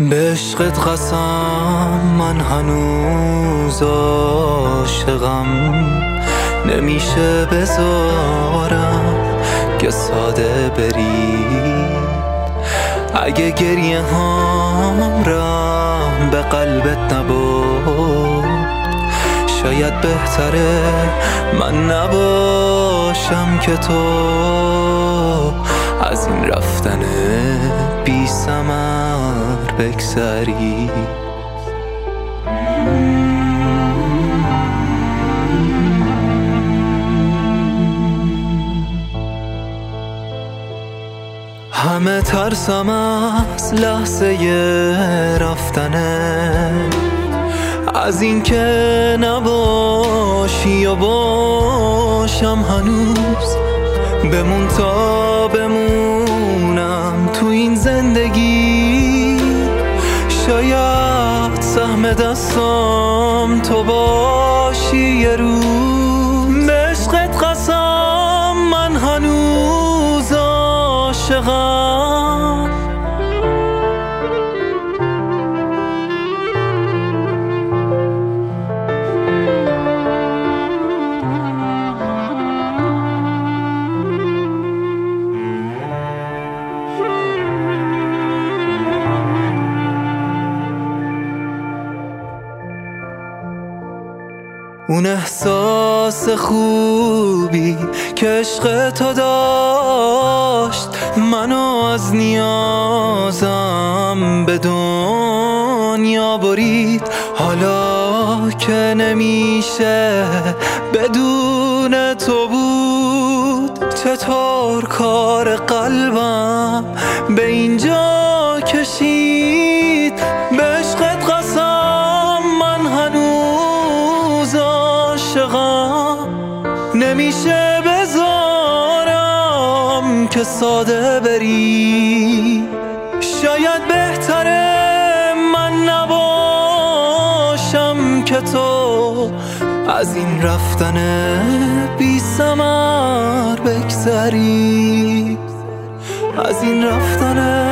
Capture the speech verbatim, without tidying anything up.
به عشقت قسم من هنوز عاشقم، نمیشه بذارم که ساده بری. اگه گریه هام رحم به قلبت نبود، شاید بهتره من نباشم که تو از این رفتن بی ثمر بگذری. همه ترسم از لحظه رفتنه، از این که نباشی و باشم هنوز. بمون تا بمونم تو این زندگی، شاید سهم دستم تو باشی یه روز. به عشقت قسم من هنوز عاشقم، اون احساس خوبی که عشق تو داشت، منو از نیازم به دنیا برید. حالا که نمیشه بدون تو بود، چطور کار قلبم به اینجا کشید. به عشقت قسم من هنوز عاشقم، نمیشه بذارم که ساده بری. شاید بهتره من نباشم که تو از این رفتن بی ثمر بگذری، از این رفتن